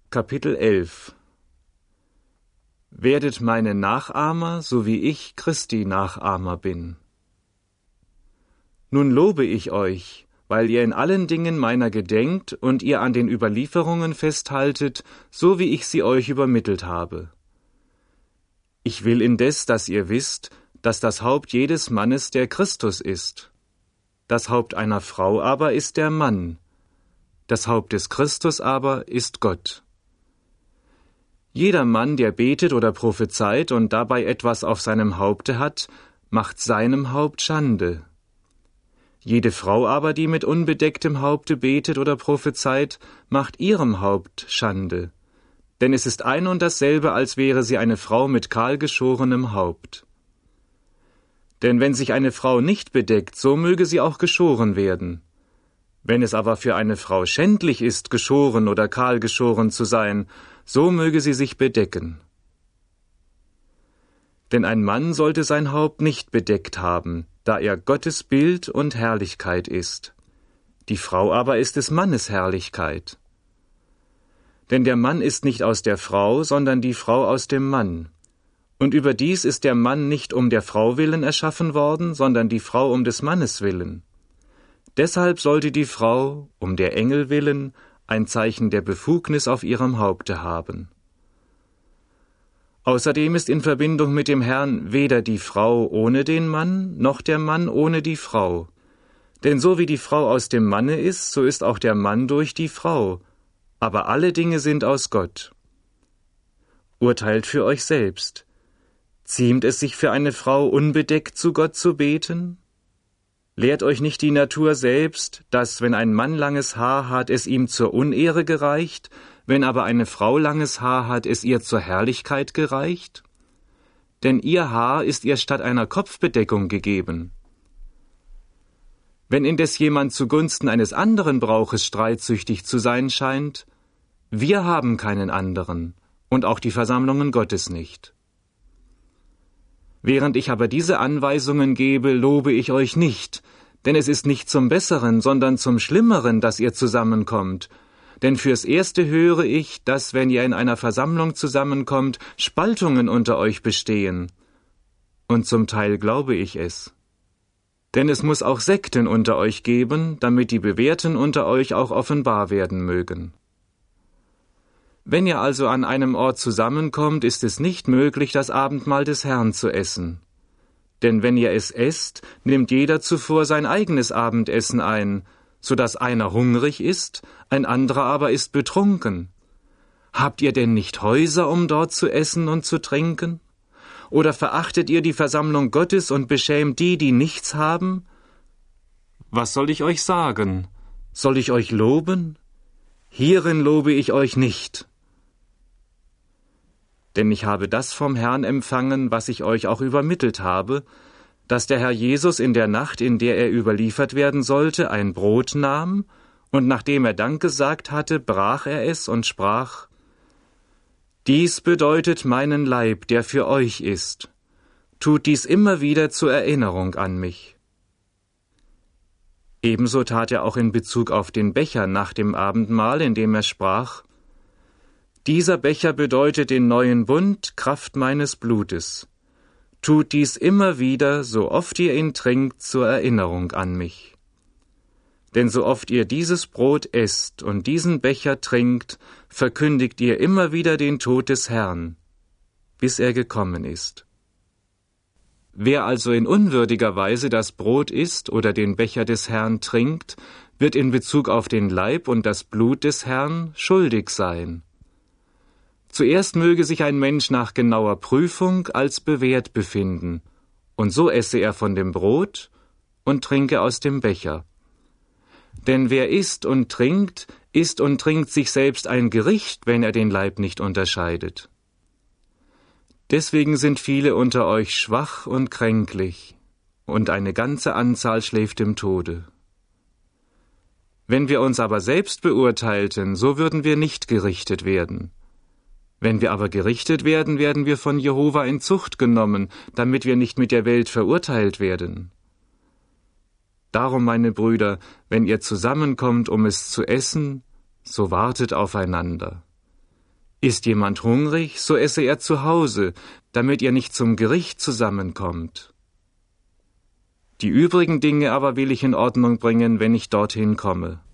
Kapitel 11 Werdet meine Nachahmer, so wie ich Christi Nachahmer bin. Nun lobe ich euch, weil ihr in allen Dingen meiner gedenkt und ihr an den Überlieferungen festhaltet, so wie ich sie euch übermittelt habe. Ich will indes, dass ihr wisst, dass das Haupt jedes Mannes der Christus ist. Das Haupt einer Frau aber ist der Mann. Das Haupt des Christus aber ist Gott. Jeder Mann, der betet oder prophezeit und dabei etwas auf seinem Haupte hat, macht seinem Haupt Schande. Jede Frau aber, die mit unbedecktem Haupte betet oder prophezeit, macht ihrem Haupt Schande. Denn es ist ein und dasselbe, als wäre sie eine Frau mit kahlgeschorenem Haupt. Denn wenn sich eine Frau nicht bedeckt, so möge sie auch geschoren werden. Wenn es aber für eine Frau schändlich ist, geschoren oder kahlgeschoren zu sein, so möge sie sich bedecken. Denn ein Mann sollte sein Haupt nicht bedeckt haben, da er Gottes Bild und Herrlichkeit ist. Die Frau aber ist des Mannes Herrlichkeit. Denn der Mann ist nicht aus der Frau, sondern die Frau aus dem Mann. Und überdies ist der Mann nicht um der Frau willen erschaffen worden, sondern die Frau um des Mannes willen. Deshalb sollte die Frau, um der Engel willen, ein Zeichen der Befugnis auf ihrem Haupte haben. Außerdem ist in Verbindung mit dem Herrn weder die Frau ohne den Mann, noch der Mann ohne die Frau. Denn so wie die Frau aus dem Manne ist, so ist auch der Mann durch die Frau. Aber alle Dinge sind aus Gott. Urteilt für euch selbst. Ziemt es sich für eine Frau unbedeckt zu Gott zu beten? Lehrt euch nicht die Natur selbst, dass, wenn ein Mann langes Haar hat, es ihm zur Unehre gereicht, wenn aber eine Frau langes Haar hat, es ihr zur Herrlichkeit gereicht? Denn ihr Haar ist ihr statt einer Kopfbedeckung gegeben. Wenn indes jemand zugunsten eines anderen Brauches streitsüchtig zu sein scheint, wir haben keinen anderen, und auch die Versammlungen Gottes nicht. Während ich aber diese Anweisungen gebe, lobe ich euch nicht, denn es ist nicht zum Besseren, sondern zum Schlimmeren, dass ihr zusammenkommt. Denn fürs Erste höre ich, dass, wenn ihr in einer Versammlung zusammenkommt, Spaltungen unter euch bestehen. Und zum Teil glaube ich es. Denn es muss auch Sekten unter euch geben, damit die Bewährten unter euch auch offenbar werden mögen. Wenn ihr also an einem Ort zusammenkommt, ist es nicht möglich, das Abendmahl des Herrn zu essen. Denn wenn ihr es esst, nimmt jeder zuvor sein eigenes Abendessen ein, so dass einer hungrig ist, ein anderer aber ist betrunken. Habt ihr denn nicht Häuser, um dort zu essen und zu trinken? Oder verachtet ihr die Versammlung Gottes und beschämt die, die nichts haben? Was soll ich euch sagen? Soll ich euch loben? Hierin lobe ich euch nicht. Denn ich habe das vom Herrn empfangen, was ich euch auch übermittelt habe, dass der Herr Jesus in der Nacht, in der er überliefert werden sollte, ein Brot nahm, und nachdem er Dank gesagt hatte, brach er es und sprach: Dies bedeutet meinen Leib, der für euch ist. Tut dies immer wieder zur Erinnerung an mich. Ebenso tat er auch in Bezug auf den Becher nach dem Abendmahl, indem er sprach: Dieser Becher bedeutet den neuen Bund, Kraft meines Blutes. Tut dies immer wieder, so oft ihr ihn trinkt, zur Erinnerung an mich. Denn so oft ihr dieses Brot esst und diesen Becher trinkt, verkündigt ihr immer wieder den Tod des Herrn, bis er gekommen ist. Wer also in unwürdiger Weise das Brot isst oder den Becher des Herrn trinkt, wird in Bezug auf den Leib und das Blut des Herrn schuldig sein. Zuerst möge sich ein Mensch nach genauer Prüfung als bewährt befinden, und so esse er von dem Brot und trinke aus dem Becher. Denn wer isst und trinkt sich selbst ein Gericht, wenn er den Leib nicht unterscheidet. Deswegen sind viele unter euch schwach und kränklich, und eine ganze Anzahl schläft im Tode. Wenn wir uns aber selbst beurteilten, so würden wir nicht gerichtet werden. Wenn wir aber gerichtet werden, werden wir von Jehova in Zucht genommen, damit wir nicht mit der Welt verurteilt werden. Darum, meine Brüder, wenn ihr zusammenkommt, um es zu essen, so wartet aufeinander. Ist jemand hungrig, so esse er zu Hause, damit ihr nicht zum Gericht zusammenkommt. Die übrigen Dinge aber will ich in Ordnung bringen, wenn ich dorthin komme.